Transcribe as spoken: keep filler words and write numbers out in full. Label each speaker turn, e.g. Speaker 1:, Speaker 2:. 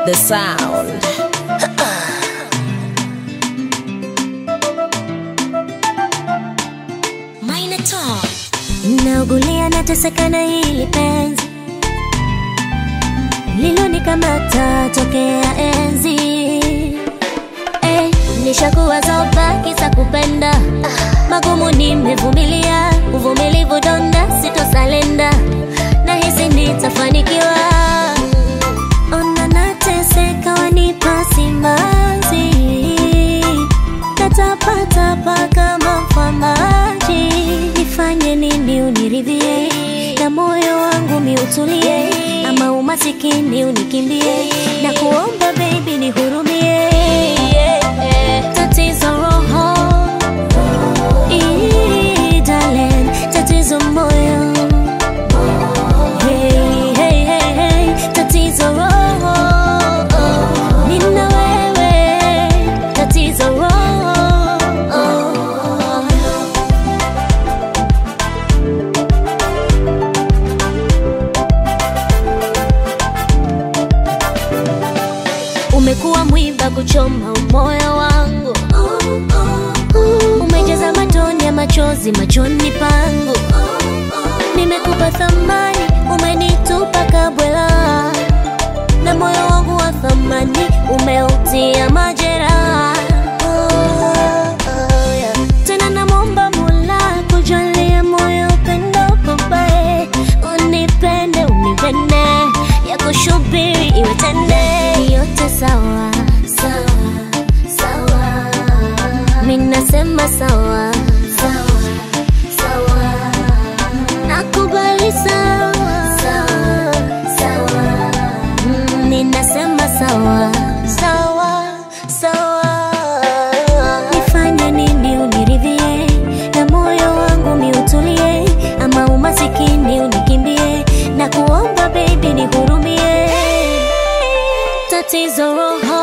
Speaker 1: The sound.
Speaker 2: Naugulia nateseka na hili penzi lilonikamata tokea enzi. Eh, nishakuwa zoba kisa kupenda, magumu nimevumilia, uvumilivu donda sitosalenda, nahisi nitafanikiwa. Ona nateseka wanipa simanzi, natapatapa kama mfamaji. Nifanye nini uniridhie, na moyo wangu miutulie, ama umasikini unikimbie, na kuomba baby nihurumie. Tatizo roho, Ii, darling, tatizo moyo. Hey, hey, hey, hey, tatizo roho, nina wewe, tatizo roho. Umekuwa mwiba kuchoma umoyo wangu, umejaza matone ya machozi machoni pangu. Nimekupa thamani, umenitupa kabwela, na moyo wangu wa thamani umeutia majeraha. Tena namwomba Mola kujalia moyo upendo kubae, unipende unipende, ya kushubiri iwe tende. Yote sawa, sawa, sawa, minasema sawa, sawa, sawa, nakubali sawa, sawa, sawa, mm, ninasema sawa, sawa, sawa. Nifanye nini uniridhie, na moyo wangu miutulie, ama umasikini unikimbie, na kuomba baby nihurumie. Tatizo roho,